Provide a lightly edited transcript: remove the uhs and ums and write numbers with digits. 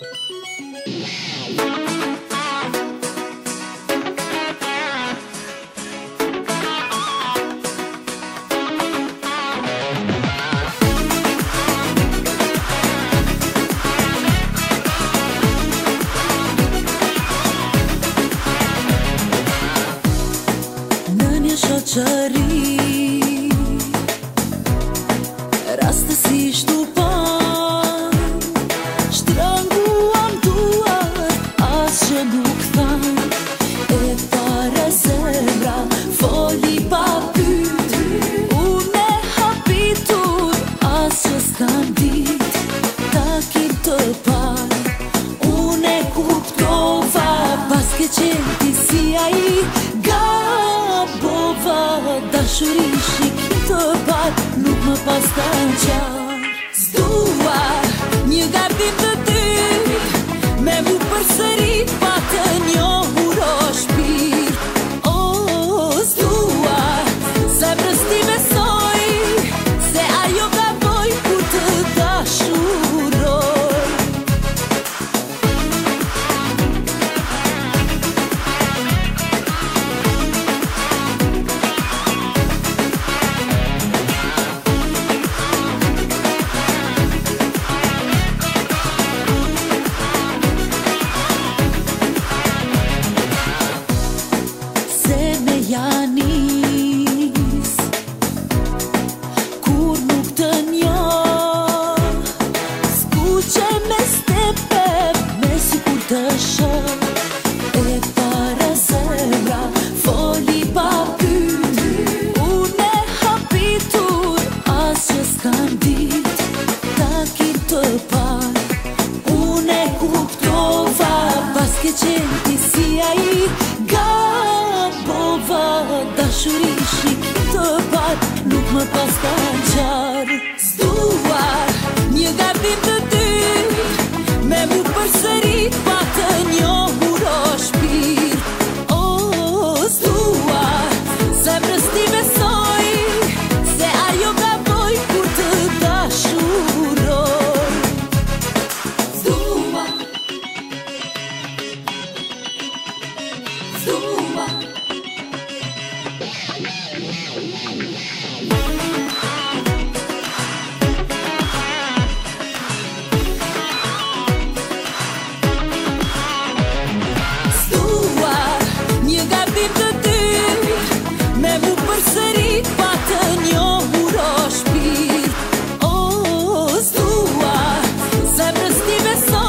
Shoqëri, rastësisht u pan, shtrënguam duar, as që nuk than, e para zemra, foli pa pyet, unë e habitur, as që s'kam dit, takim të par, unë e kuptova, pas ke qenë ti si ai, dashuri shik të par, nuk më pas të qarë. S'dua një gabim të ty, me mu përsërit pa të njohur o shpirt. S'dua zemrës ti besoj, se ajo gaboj kur të dashuroj. Janis, kur nuk të njoh, s'kuqe me stepe, me si kur të shoh, e para zemra, foli pa pyet, unë e habitur, as që s'kam dit, takim të par, unë e kuptova, pas ke qenë ti si ai, dashuri shik të par, nuk më pas të qarë. S'dua një gabim të ty, me mu përsërit pa të njohur o shpirt. S'dua zemrës ti besoj, se ajo gaboj kur të dashuroj. S'dua një gabim të ty, me mu përsërit pa të njohur o shpirt. S'dua zemrës ti besoj,